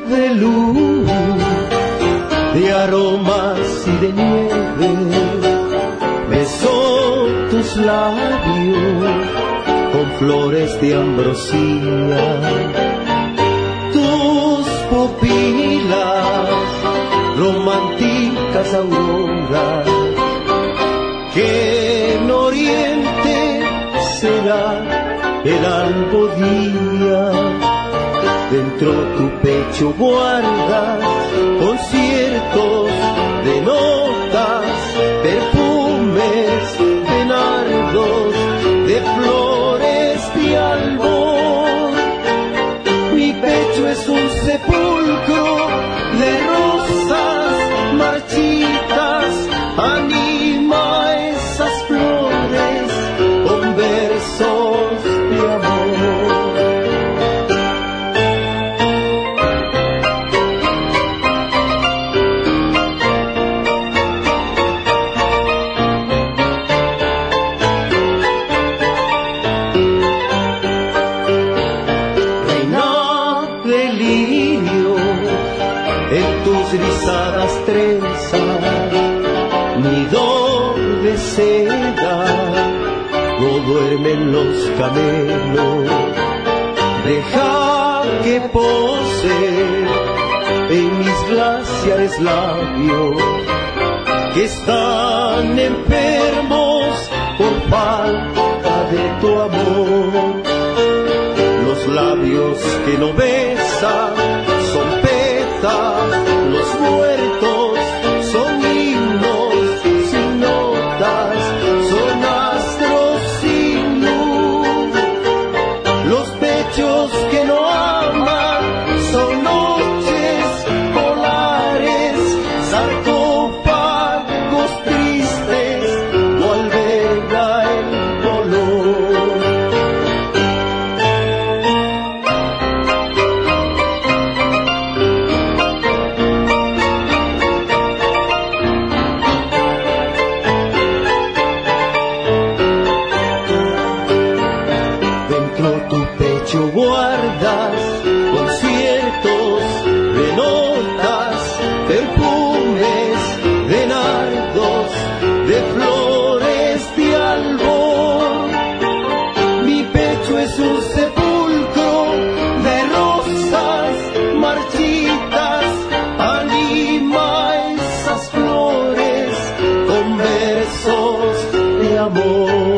de luz, de aromas y de nieve. Besó tus labios con flores de ambrosía, tus pupilas, románticas auroras, que en oriente será el albo día. Dentro tu pecho guardas conciertos de notas, perfumes de nardos, de flores de albor. Mi pecho es un sepulcro de rosas marchitas, anima esas flores con versos de amor. En tus rizadas trenzas, nido de seda, no duermen los camelos. Deja que pose en mis glaciares labios, que están enfermos por falta de tu amor. Los labios que no besan son los muertos son himnos sin notas, son astros sin luz. Los pechos que no aman son noches polares, sarcófagos tristes, no alberga el dolor. Tu pecho guardas conciertos de notas, perfumes de nardos, de flores de albor. Mi pecho es un sepulcro de rosas marchitas, anima esas flores con versos de amor.